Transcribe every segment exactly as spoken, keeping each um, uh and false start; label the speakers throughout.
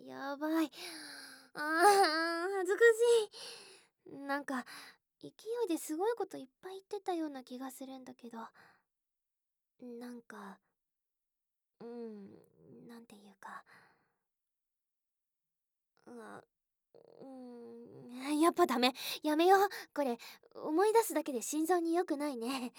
Speaker 1: やばい。あー、恥ずかしい。なんか、勢いですごいこといっぱい言ってたような気がするんだけど。なんか、うん、なんていうか。あ、うん、やっぱダメ。やめよう。これ、思い出すだけで心臓に良くないね。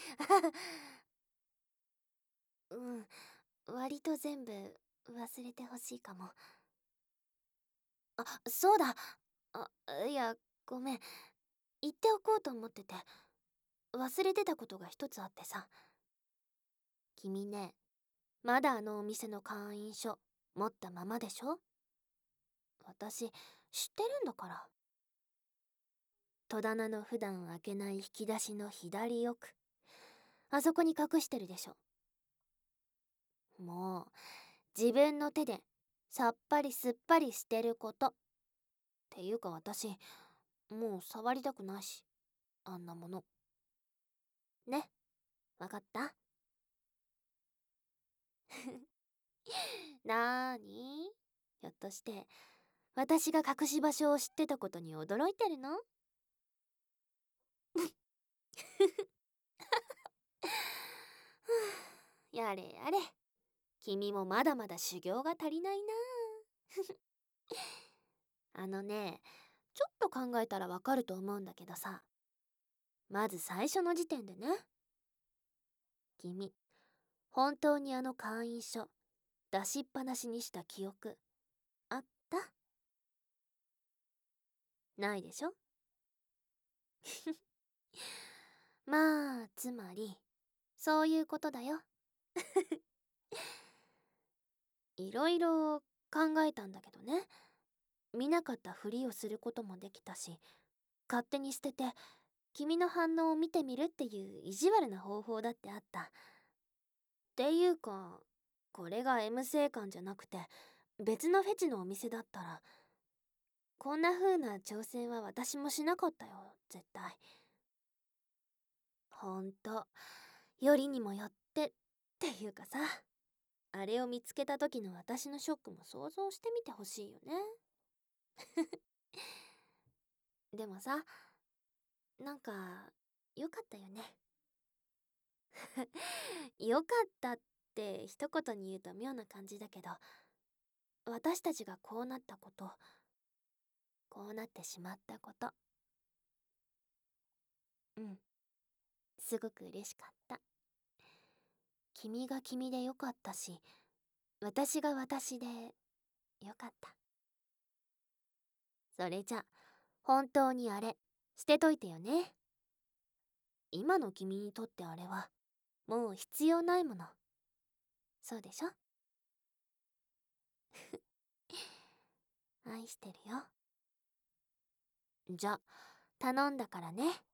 Speaker 1: うん、割と全部忘れてほしいかも。あ、そうだ。あ、いや、ごめん。言っておこうと思ってて。忘れてたことが一つあってさ。君ね、まだあのお店の会員証持ったままでしょ？私、知ってるんだから。戸棚の普段開けない引き出しの左奥。あそこに隠してるでしょ。もう、自分の手でさっぱりすっぱり捨てること。っていうか私、もう触りたくないし、あんなもの。ね、わかった？なーに？ひょっとして、私が隠し場所を知ってたことに驚いてるの？やれやれ。君もまだまだ修行が足りないな。あのね、ちょっと考えたらわかると思うんだけどさ。まず最初の時点でね。君、本当にあの会員証、出しっぱなしにした記憶、あった？ないでしょ？まあ、つまり、そういうことだよ。いろいろ考えたんだけどね。見なかったふりをすることもできたし、勝手に捨てて君の反応を見てみるっていう意地悪な方法だってあった。っていうか、これが M 性館じゃなくて別のフェチのお店だったら、こんな風な挑戦は私もしなかったよ、絶対。ほんと、よりにもよってっていうかさ、あれを見つけた時の私のショックも想像してみてほしいよね。でもさ、なんか、よかったよね。よかったって一言に言うと妙な感じだけど、私たちがこうなったこと、こうなってしまったこと、うん、すごく嬉しかった。君が君でよかったし、私が私でよかった。それじゃ、本当にあれ、捨てといてよね。今の君にとってあれは、もう必要ないもの。そうでしょ？愛してるよ。じゃ、頼んだからね。